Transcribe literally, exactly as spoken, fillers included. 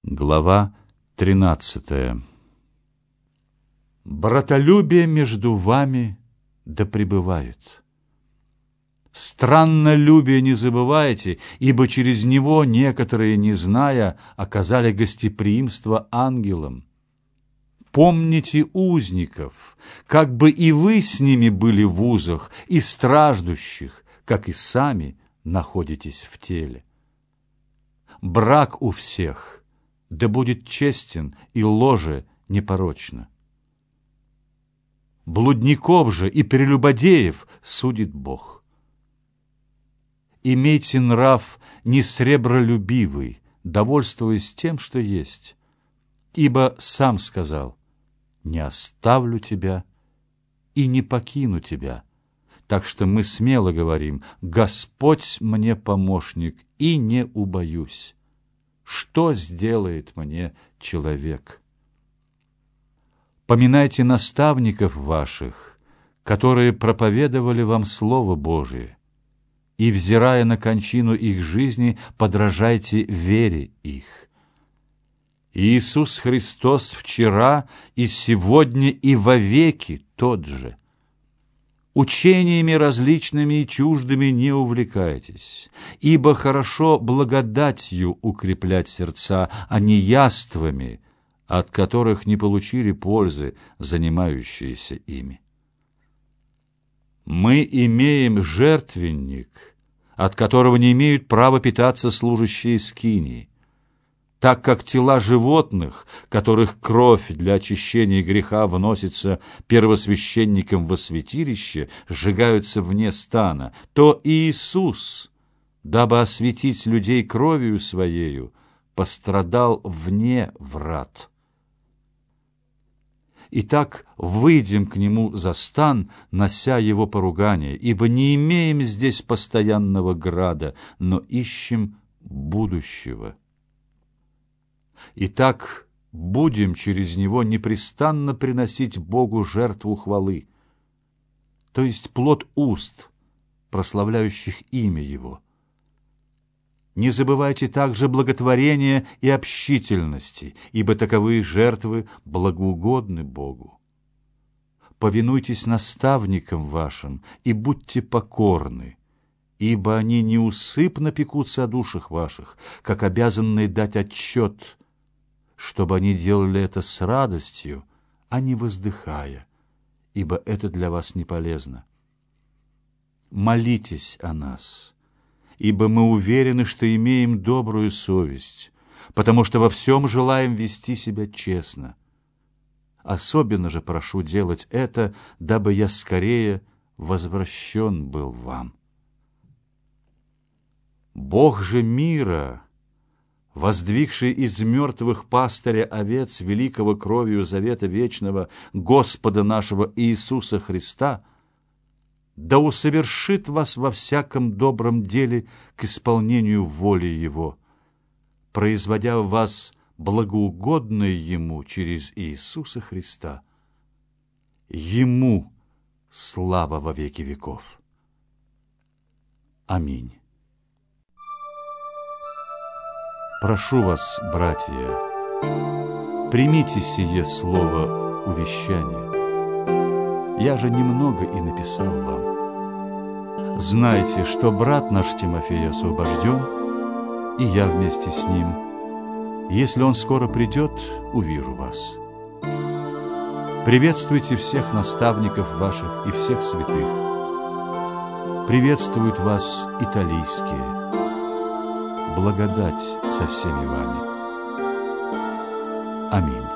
Глава тринадцатая. Братолюбие между вами да пребывает. Страннолюбие не забывайте, ибо через него некоторые, не зная, оказали гостеприимство ангелам. Помните узников, как бы и вы с ними были в узах, и страждущих, как и сами находитесь в теле. Брак у всех да будет честен, и ложе непорочно. Блудников же и прелюбодеев судит Бог. Имейте нрав не сребролюбивый, довольствуясь тем, что есть, ибо сам сказал: «Не оставлю тебя и не покину тебя». Так что мы смело говорим: «Господь мне помощник, и не убоюсь. Что сделает мне человек?» Поминайте наставников ваших, которые проповедовали вам Слово Божие, и, взирая на кончину их жизни, подражайте вере их. Иисус Христос вчера и сегодня и вовеки тот же. Учениями различными и чуждыми не увлекайтесь, ибо хорошо благодатью укреплять сердца, а не яствами, от которых не получили пользы занимающиеся ими. Мы имеем жертвенник, от которого не имеют права питаться служащие скинии, так как тела животных, которых кровь для очищения греха вносится первосвященником во святилище, сжигаются вне стана, то Иисус, дабы осветить людей кровью Своею, пострадал вне врат. Итак, выйдем к Нему за стан, нося Его поругание, ибо не имеем здесь постоянного града, но ищем будущего. Итак, будем через Него непрестанно приносить Богу жертву хвалы, то есть плод уст, прославляющих имя Его. Не забывайте также благотворения и общительности, ибо таковые жертвы благоугодны Богу. Повинуйтесь наставникам вашим и будьте покорны, ибо они неусыпно пекутся о душах ваших, как обязанные дать отчет, чтобы они делали это с радостью, а не воздыхая, ибо это для вас не полезно. Молитесь о нас, ибо мы уверены, что имеем добрую совесть, потому что во всем желаем вести себя честно. Особенно же прошу делать это, дабы я скорее возвращен был вам. Бог же мира, воздвигший из мертвых пастыря овец великого кровью завета вечного Господа нашего Иисуса Христа, да усовершит вас во всяком добром деле к исполнению воли Его, производя в вас благоугодное Ему через Иисуса Христа. Ему слава во веки веков. Аминь. Прошу вас, братья, примите сие слово увещания. Я же немного и написал вам. Знайте, что брат наш Тимофей освобожден, и я вместе с ним. Если он скоро придет, увижу вас. Приветствуйте всех наставников ваших и всех святых. Приветствуют вас италийские. Благодать со всеми вами. Аминь.